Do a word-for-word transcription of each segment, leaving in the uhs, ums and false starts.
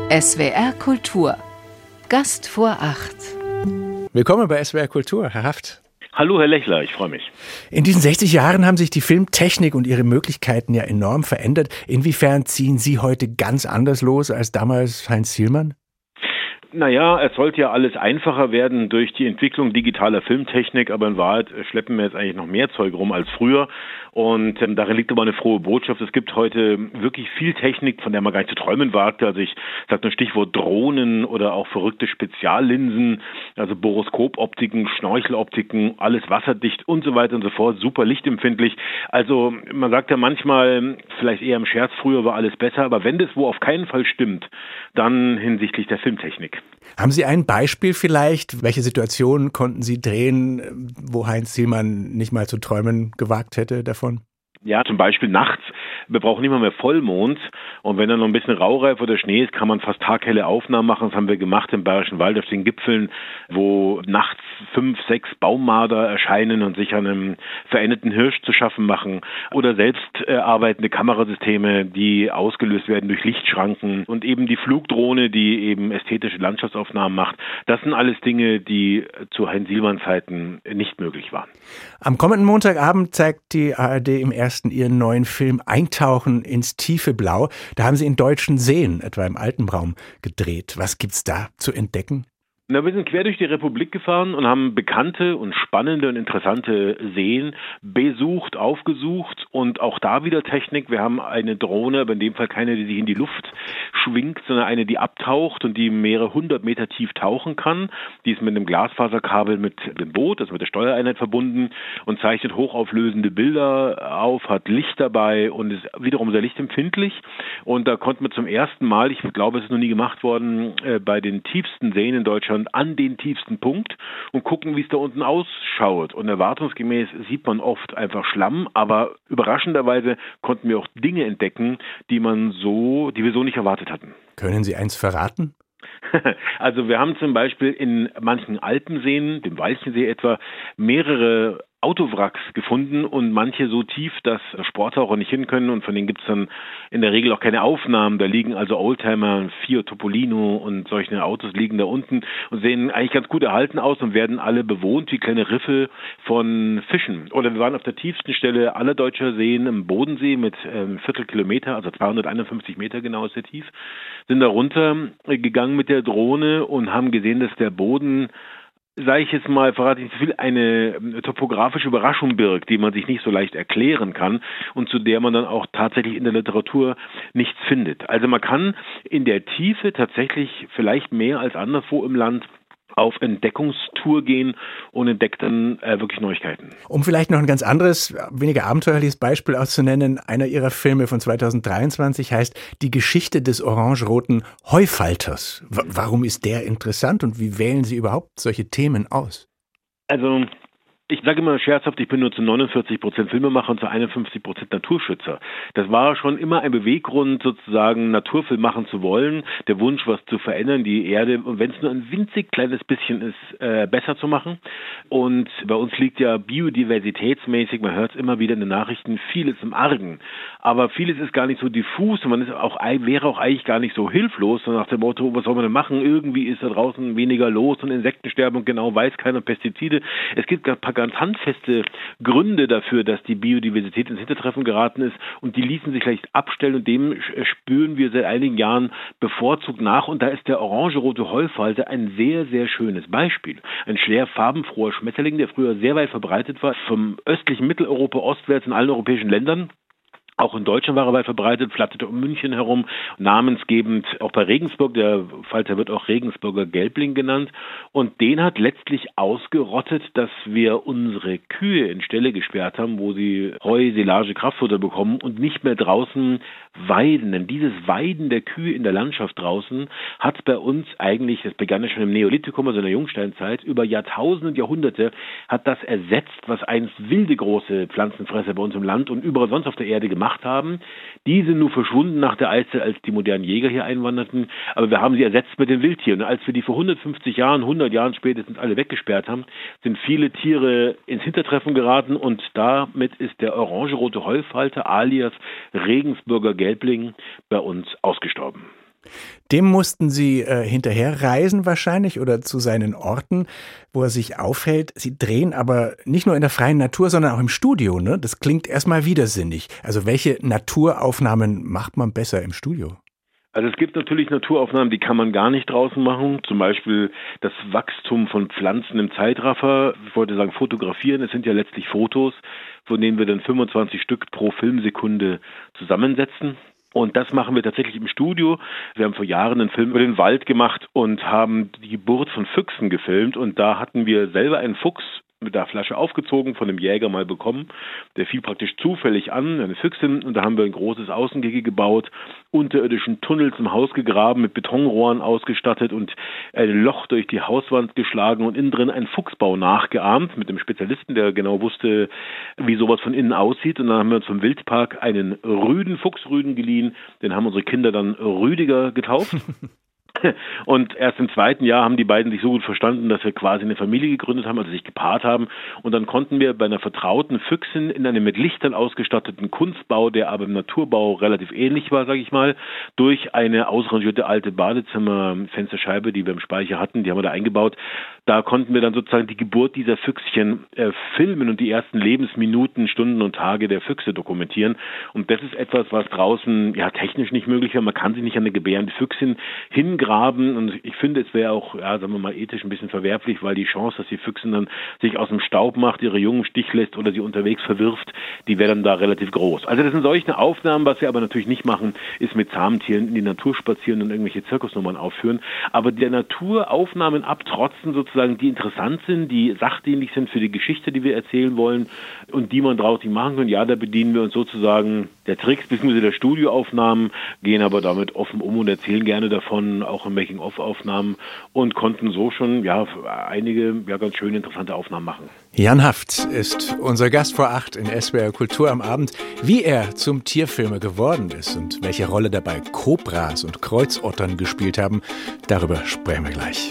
S W R Kultur. Gast vor acht. Willkommen bei S W R Kultur, Herr Haft. Hallo, Herr Lechler, ich freue mich. In diesen sechzig Jahren haben sich die Filmtechnik und ihre Möglichkeiten ja enorm verändert. Inwiefern ziehen Sie heute ganz anders los als damals Heinz Sielmann? Naja, es sollte ja alles einfacher werden durch die Entwicklung digitaler Filmtechnik, aber in Wahrheit schleppen wir jetzt eigentlich noch mehr Zeug rum als früher. Und ähm, darin liegt aber eine frohe Botschaft. Es gibt heute wirklich viel Technik, von der man gar nicht zu träumen wagte. Also ich sage nur Stichwort Drohnen oder auch verrückte Speziallinsen, also Boroskopoptiken, Schnorcheloptiken, alles wasserdicht und so weiter und so fort, super lichtempfindlich. Also man sagt ja manchmal, vielleicht eher im Scherz, früher war alles besser, aber wenn das wo auf keinen Fall stimmt, dann hinsichtlich der Filmtechnik. Haben Sie ein Beispiel vielleicht? Welche Situationen konnten Sie drehen, wo Heinz Sielmann nicht mal zu träumen gewagt hätte davon? Ja, zum Beispiel nachts. Wir brauchen nicht mal mehr Vollmond. Und wenn dann noch ein bisschen Raureif oder Schnee ist, kann man fast taghelle Aufnahmen machen. Das haben wir gemacht im Bayerischen Wald auf den Gipfeln, wo nachts fünf, sechs Baummarder erscheinen und sich an einem verendeten Hirsch zu schaffen machen. Oder selbst äh, arbeitende Kamerasysteme, die ausgelöst werden durch Lichtschranken. Und eben die Flugdrohne, die eben ästhetische Landschaftsaufnahmen macht. Das sind alles Dinge, die zu Heinz Sielmann Zeiten nicht möglich waren. Am kommenden Montagabend zeigt die A R D im ersten ihren neuen Film Eintauchen ins tiefe Blau. Da haben Sie in deutschen Seen, etwa im Alpenraum, gedreht. Was gibt's da zu entdecken? Na, wir sind quer durch die Republik gefahren und haben bekannte und spannende und interessante Seen besucht, aufgesucht und auch da wieder Technik. Wir haben eine Drohne, aber in dem Fall keine, die sich in die Luft schwingt, sondern eine, die abtaucht und die mehrere hundert Meter tief tauchen kann. Die ist mit einem Glasfaserkabel mit dem Boot, also mit der Steuereinheit verbunden und zeichnet hochauflösende Bilder auf, hat Licht dabei und ist wiederum sehr lichtempfindlich. Und da konnten wir zum ersten Mal, ich glaube, es ist noch nie gemacht worden, bei den tiefsten Seen in Deutschland an den tiefsten Punkt und gucken, wie es da unten ausschaut. Und erwartungsgemäß sieht man oft einfach Schlamm, aber überraschenderweise konnten wir auch Dinge entdecken, die man so, die wir so nicht erwartet hatten. Können Sie eins verraten? Also wir haben zum Beispiel in manchen Alpenseen, dem Walchensee etwa, mehrere Autowracks gefunden und manche so tief, dass Sporttaucher nicht hin können und von denen gibt es dann in der Regel auch keine Aufnahmen. Da liegen also Oldtimer, Fiat Topolino und solche Autos liegen da unten und sehen eigentlich ganz gut erhalten aus und werden alle bewohnt wie kleine Riffe von Fischen. Oder wir waren auf der tiefsten Stelle aller deutscher Seen im Bodensee mit ähm, Viertelkilometer, also zweihunderteinundfünfzig Meter genau ist der tief, sind da runter gegangen mit der Drohne und haben gesehen, dass der Boden, sage ich jetzt mal, verrate ich nicht zu viel, eine topografische Überraschung birgt, die man sich nicht so leicht erklären kann und zu der man dann auch tatsächlich in der Literatur nichts findet. Also man kann in der Tiefe tatsächlich vielleicht mehr als anderswo im Land auf Entdeckungstour gehen und entdeckt dann äh, wirklich Neuigkeiten. Um vielleicht noch ein ganz anderes, weniger abenteuerliches Beispiel auszunennen, einer Ihrer Filme von zweitausenddreiundzwanzig heißt Die Geschichte des orangeroten Heufalters. W- warum ist der interessant und wie wählen Sie überhaupt solche Themen aus? Also ich sage immer scherzhaft, ich bin nur zu neunundvierzig Prozent Filmemacher und zu einundfünfzig Prozent Naturschützer. Das war schon immer ein Beweggrund, sozusagen Naturfilm machen zu wollen, der Wunsch, was zu verändern, die Erde, und wenn es nur ein winzig kleines bisschen ist, äh, besser zu machen. Und bei uns liegt ja biodiversitätsmäßig, man hört es immer wieder in den Nachrichten, vieles im Argen. Aber vieles ist gar nicht so diffus und man ist auch, wäre auch eigentlich gar nicht so hilflos, so nach dem Motto, was soll man denn machen? Irgendwie ist da draußen weniger los und Insektensterben und genau weiß keiner Pestizide. Es gibt ein paar ganz handfeste Gründe dafür, dass die Biodiversität ins Hintertreffen geraten ist und die ließen sich leicht abstellen und dem spüren wir seit einigen Jahren bevorzugt nach und da ist der orangerote Heufalter ein sehr, sehr schönes Beispiel. Ein schwer farbenfroher Schmetterling, der früher sehr weit verbreitet war, vom östlichen Mitteleuropa ostwärts in allen europäischen Ländern. Auch in Deutschland war er weit verbreitet, flatterte um München herum, namensgebend auch bei Regensburg, der Falter wird auch Regensburger Gelbling genannt. Und den hat letztlich ausgerottet, dass wir unsere Kühe in Ställe gesperrt haben, wo sie Heu, Silage, Kraftfutter bekommen und nicht mehr draußen weiden. Denn dieses Weiden der Kühe in der Landschaft draußen hat bei uns eigentlich, das begann ja schon im Neolithikum, also in der Jungsteinzeit, über Jahrtausende und Jahrhunderte hat das ersetzt, was einst wilde große Pflanzenfresser bei uns im Land und überall sonst auf der Erde gemacht haben. Die sind nur verschwunden nach der Eiszeit, als die modernen Jäger hier einwanderten. Aber wir haben sie ersetzt mit den Wildtieren. Und als wir die vor hundertfünfzig Jahren, hundert Jahren spätestens alle weggesperrt haben, sind viele Tiere ins Hintertreffen geraten und damit ist der orangerote Heufalter alias Regensburger Gelbling bei uns ausgestorben. Dem mussten Sie äh, hinterher reisen wahrscheinlich oder zu seinen Orten, wo er sich aufhält. Sie drehen aber nicht nur in der freien Natur, sondern auch im Studio, ne? Das klingt erstmal widersinnig. Also welche Naturaufnahmen macht man besser im Studio? Also es gibt natürlich Naturaufnahmen, die kann man gar nicht draußen machen. Zum Beispiel das Wachstum von Pflanzen im Zeitraffer. Ich wollte sagen fotografieren, es sind ja letztlich Fotos, von denen wir dann fünfundzwanzig Stück pro Filmsekunde zusammensetzen. Und das machen wir tatsächlich im Studio. Wir haben vor Jahren einen Film über den Wald gemacht und haben die Geburt von Füchsen gefilmt. Und da hatten wir selber einen Fuchs mit der Flasche aufgezogen, von einem Jäger mal bekommen. Der fiel praktisch zufällig an, eine Füchsin. Und da haben wir ein großes Außengehege gebaut, unterirdischen Tunnel zum Haus gegraben, mit Betonrohren ausgestattet und ein Loch durch die Hauswand geschlagen und innen drin einen Fuchsbau nachgeahmt mit einem Spezialisten, der genau wusste, wie sowas von innen aussieht. Und dann haben wir uns vom Wildpark einen Rüden, Fuchsrüden geliehen. Den haben unsere Kinder dann Rüdiger getauft. Und erst im zweiten Jahr haben die beiden sich so gut verstanden, dass wir quasi eine Familie gegründet haben, also sich gepaart haben. Und dann konnten wir bei einer vertrauten Füchsin in einem mit Lichtern ausgestatteten Kunstbau, der aber im Naturbau relativ ähnlich war, sage ich mal, durch eine ausrangierte alte Badezimmerfensterscheibe, die wir im Speicher hatten, die haben wir da eingebaut. Da konnten wir dann sozusagen die Geburt dieser Füchschen äh, filmen und die ersten Lebensminuten, Stunden und Tage der Füchse dokumentieren. Und das ist etwas, was draußen ja technisch nicht möglich wäre. Man kann sich nicht an eine gebärende Füchsin hingraben. Und ich finde, es wäre auch, ja, sagen wir mal, ethisch ein bisschen verwerflich, weil die Chance, dass die Füchsin dann sich aus dem Staub macht, ihre Jungen Stich lässt oder sie unterwegs verwirft, die wäre dann da relativ groß. Also das sind solche Aufnahmen. Was wir aber natürlich nicht machen, ist mit Zahntieren in die Natur spazieren und irgendwelche Zirkusnummern aufführen. Aber der Naturaufnahmen abtrotzen sozusagen, die interessant sind, die sachdienlich sind für die Geschichte, die wir erzählen wollen und die man draußen machen kann. Ja, da bedienen wir uns sozusagen der Tricks bzw. der Studioaufnahmen, gehen aber damit offen um und erzählen gerne davon, auch in Making-of-Aufnahmen und konnten so schon ja einige ja ganz schöne, interessante Aufnahmen machen. Jan Haft ist unser Gast vor acht in S W R Kultur am Abend. Wie er zum Tierfilmer geworden ist und welche Rolle dabei Kobras und Kreuzottern gespielt haben, darüber sprechen wir gleich.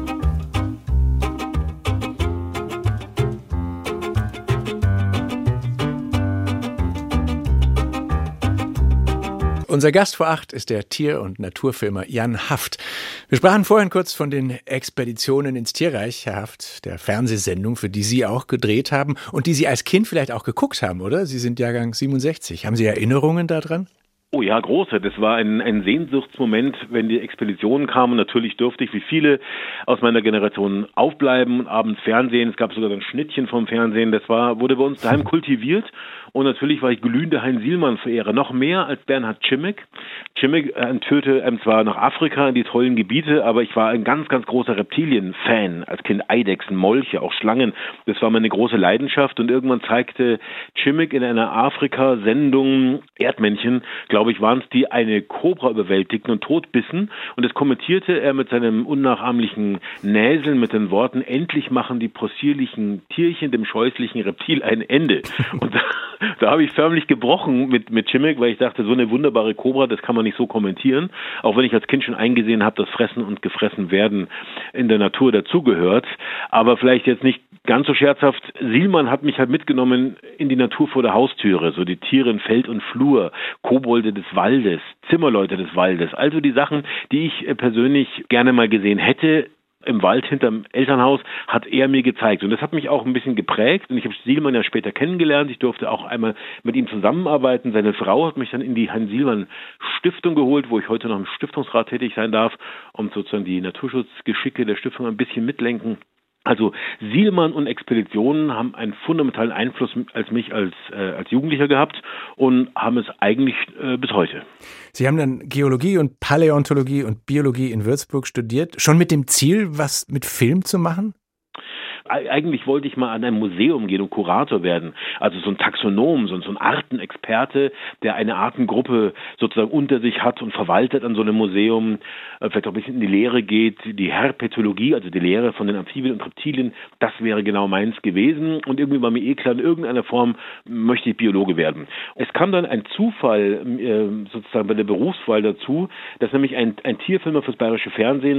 Unser Gast vor acht ist der Tier- und Naturfilmer Jan Haft. Wir sprachen vorhin kurz von den Expeditionen ins Tierreich, Herr Haft, der Fernsehsendung, für die Sie auch gedreht haben und die Sie als Kind vielleicht auch geguckt haben, oder? Sie sind Jahrgang siebenundsechzig. Haben Sie Erinnerungen daran? Oh ja, große. Das war ein, ein Sehnsuchtsmoment, wenn die Expeditionen kamen. Natürlich durfte ich, wie viele aus meiner Generation, aufbleiben und abends Fernsehen. Es gab sogar so ein Schnittchen vom Fernsehen. Das war, wurde bei uns daheim kultiviert. Und natürlich war ich glühender Heinz-Sielmann-Verehrer. Noch mehr als Bernhard Czimek. Czimek entführte ähm, zwar nach Afrika in die tollen Gebiete, aber ich war ein ganz, ganz großer Reptilien-Fan. Als Kind Eidechsen, Molche, auch Schlangen. Das war meine große Leidenschaft. Und irgendwann zeigte Czimek in einer Afrika-Sendung Erdmännchen, glaube ich, waren es, die eine Kobra überwältigten und totbissen. Und das kommentierte er mit seinem unnachahmlichen Näseln mit den Worten: Endlich machen die possierlichen Tierchen dem scheußlichen Reptil ein Ende. Und da, da habe ich förmlich gebrochen mit, mit Czimek, weil ich dachte, so eine wunderbare Kobra, das kann man nicht so kommentieren. Auch wenn ich als Kind schon eingesehen habe, dass Fressen und gefressen werden in der Natur dazugehört. Aber vielleicht jetzt nicht ganz so scherzhaft. Sielmann hat mich halt mitgenommen in die Natur vor der Haustüre. So die Tiere in Feld und Flur, Kobolde des Waldes, Zimmerleute des Waldes. Also die Sachen, die ich persönlich gerne mal gesehen hätte, im Wald hinterm Elternhaus, hat er mir gezeigt. Und das hat mich auch ein bisschen geprägt. Und ich habe Sielmann ja später kennengelernt. Ich durfte auch einmal mit ihm zusammenarbeiten. Seine Frau hat mich dann in die Heinz-Sielmann-Stiftung geholt, wo ich heute noch im Stiftungsrat tätig sein darf, um sozusagen die Naturschutzgeschicke der Stiftung ein bisschen mitlenken. Also Sielmann und Expeditionen haben einen fundamentalen Einfluss als mich als, äh, als Jugendlicher gehabt und haben es eigentlich äh, bis heute. Sie haben dann Geologie und Paläontologie und Biologie in Würzburg studiert, schon mit dem Ziel, was mit Film zu machen? Eigentlich wollte ich mal an ein Museum gehen und Kurator werden, also so ein Taxonom, so ein Artenexperte, der eine Artengruppe sozusagen unter sich hat und verwaltet an so einem Museum, vielleicht auch ein bisschen in die Lehre geht, die Herpetologie, also die Lehre von den Amphibien und Reptilien, das wäre genau meins gewesen und irgendwie war mir eh klar, in irgendeiner Form möchte ich Biologe werden. Es kam dann ein Zufall sozusagen bei der Berufswahl dazu, dass nämlich ein, ein Tierfilmer fürs Bayerische Fernsehen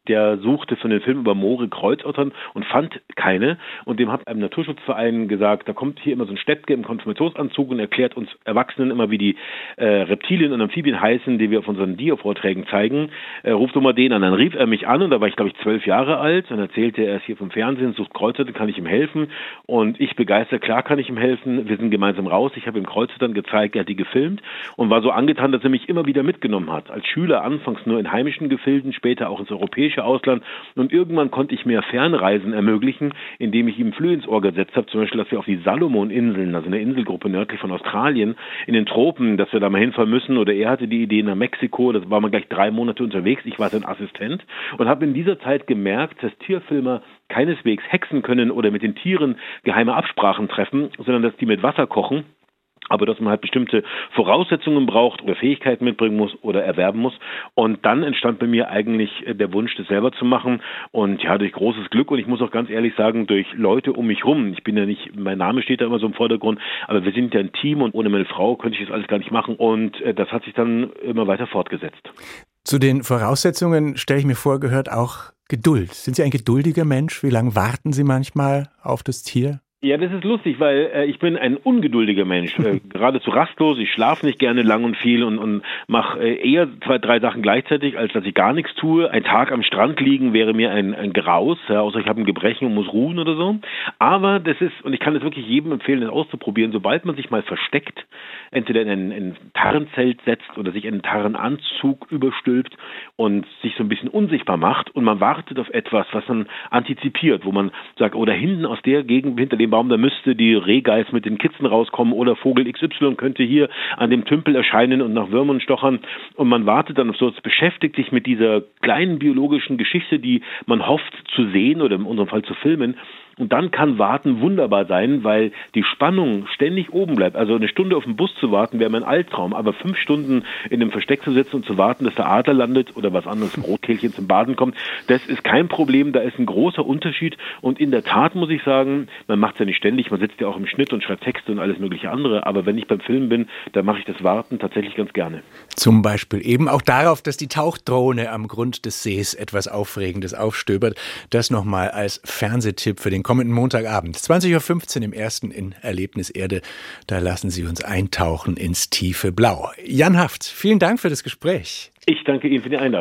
Der suchte für den Film über Moore Kreuzottern und fand keine. Und dem hat einem Naturschutzverein gesagt, da kommt hier immer so ein Steppke im Konfirmationsanzug und erklärt uns Erwachsenen immer, wie die äh, Reptilien und Amphibien heißen, die wir auf unseren Dia-Vorträgen zeigen. Äh, ruft doch mal den an. Dann rief er mich an und da war ich, glaube ich, zwölf Jahre alt. Dann erzählte er, er ist hier vom Fernsehen, sucht Kreuzottern, kann ich ihm helfen? Und ich begeistert, klar kann ich ihm helfen. Wir sind gemeinsam raus. Ich habe ihm Kreuzottern gezeigt, er hat die gefilmt und war so angetan, dass er mich immer wieder mitgenommen hat. Als Schüler anfangs nur in heimischen Gefilden, später auch ins europäische Ausland. Und irgendwann konnte ich mir Fernreisen ermöglichen, indem ich ihm Flöhe ins Ohr gesetzt habe, zum Beispiel, dass wir auf die Salomon-Inseln, also eine Inselgruppe nördlich von Australien, in den Tropen, dass wir da mal hinfahren müssen. Oder er hatte die Idee nach Mexiko, da waren wir gleich drei Monate unterwegs. Ich war sein Assistent und habe in dieser Zeit gemerkt, dass Tierfilmer keineswegs hexen können oder mit den Tieren geheime Absprachen treffen, sondern dass die mit Wasser kochen. Aber dass man halt bestimmte Voraussetzungen braucht oder Fähigkeiten mitbringen muss oder erwerben muss. Und dann entstand bei mir eigentlich der Wunsch, das selber zu machen. Und ja, durch großes Glück und ich muss auch ganz ehrlich sagen, durch Leute um mich rum. Ich bin ja nicht, mein Name steht da immer so im Vordergrund, aber wir sind ja ein Team und ohne meine Frau könnte ich das alles gar nicht machen. Und das hat sich dann immer weiter fortgesetzt. Zu den Voraussetzungen, stelle ich mir vor, gehört auch Geduld. Sind Sie ein geduldiger Mensch? Wie lange warten Sie manchmal auf das Tier? Ja, das ist lustig, weil äh, ich bin ein ungeduldiger Mensch, äh, geradezu rastlos. Ich schlafe nicht gerne lang und viel und, und mache äh, eher zwei, drei Sachen gleichzeitig, als dass ich gar nichts tue. Ein Tag am Strand liegen wäre mir ein, ein Graus, ja, außer ich habe ein Gebrechen und muss ruhen oder so. Aber das ist, und ich kann es wirklich jedem empfehlen, das auszuprobieren, sobald man sich mal versteckt, entweder in ein, ein Tarnzelt setzt oder sich einen Tarnanzug überstülpt und sich so ein bisschen unsichtbar macht und man wartet auf etwas, was man antizipiert, wo man sagt, oder hinten aus der Gegend, hinter dem Baum, da müsste die Rehgeiß mit den Kitzen rauskommen oder Vogel X Y könnte hier an dem Tümpel erscheinen und nach Würmern stochern und man wartet dann auf so, es beschäftigt sich mit dieser kleinen biologischen Geschichte, die man hofft zu sehen oder in unserem Fall zu filmen. Und dann kann Warten wunderbar sein, weil die Spannung ständig oben bleibt. Also eine Stunde auf den Bus zu warten, wäre mein Albtraum. Aber fünf Stunden in einem Versteck zu sitzen und zu warten, dass der Adler landet oder was anderes, Rotkehlchen zum Baden kommt, das ist kein Problem. Da ist ein großer Unterschied. Und in der Tat muss ich sagen, man macht es ja nicht ständig. Man sitzt ja auch im Schnitt und schreibt Texte und alles mögliche andere. Aber wenn ich beim Filmen bin, dann mache ich das Warten tatsächlich ganz gerne. Zum Beispiel eben auch darauf, dass die Tauchdrohne am Grund des Sees etwas Aufregendes aufstöbert. Das nochmal als Fernsehtipp für den kommenden Montagabend. zwanzig Uhr fünfzehn im ersten in Erlebnis Erde. Da lassen Sie uns eintauchen ins tiefe Blau. Jan Haft, vielen Dank für das Gespräch. Ich danke Ihnen für die Einladung.